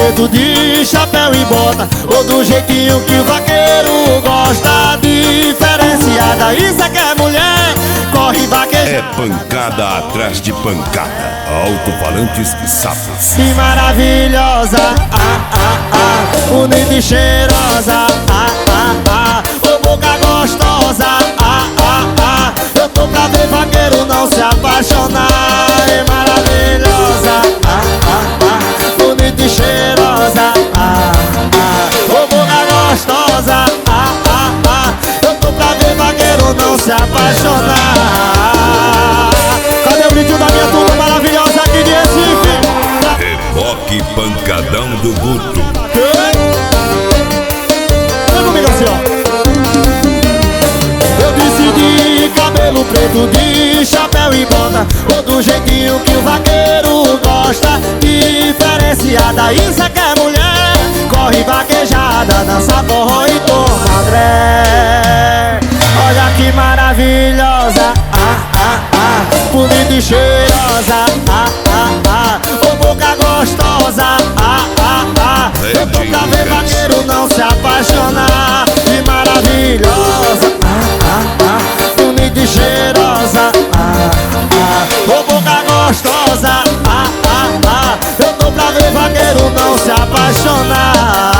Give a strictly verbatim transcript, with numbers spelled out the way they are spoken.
preto de chapéu e bota, ou do jeitinho que o vaqueiro gosta. Diferenciada, isso é que é mulher, corre vaquejada. É pancada atrás de pancada, alto-falantes e sapos. Que maravilhosa, ah, ah, ah, bonita e cheirosa, ah, ah, ah, ô boca gostosa, ah, ah, ah. Eu tô pra ver vaqueiro não se apaixonar. É maravilhosa, ah, ah, ah, bonita e cheirosa, ah, ah, ô boca gostosa, ah, ah, ah. Eu tô pra ver vaqueiro não se apaixonar. Cadê o grito da minha turma maravilhosa aqui de Recife? Reboque pancadão do Guto. Vem comigo assim, ó. Eu decidi cabelo preto de chapéu e bota, ou do jeitinho que o vaqueiro gosta. Diferenciada, isso é que é mulher, corre vaquejada, dança forró e toma dré. Olha que maravilhosa, ah, ah, ah, bonita e cheirosa, ah, ah, ah, ô boca gostosa, ah, ah, ah. Eu tô pra ver vaqueiro não se apaixonar. Que maravilhosa, ah, ah, ah, bonita e cheirosa, ah, ah, ô boca gostosa, ah, ah, ah. Eu tô pra ver vaqueiro não se apaixonar.